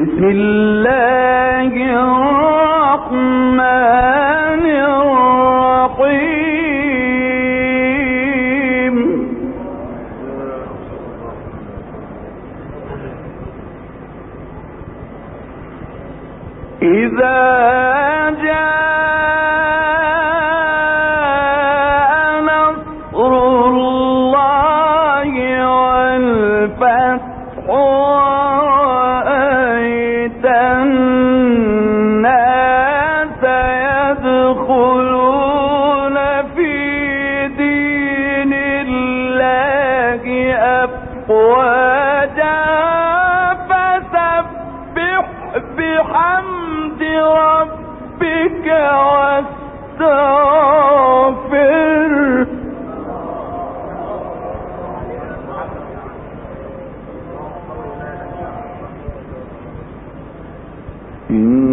بسم الله الرحمن الرحيم. إذا جاء نصر الله والفتح ورأيت الناس يدخلون في دين الله أفواجا فسبح بحمد ربك واستغفر إن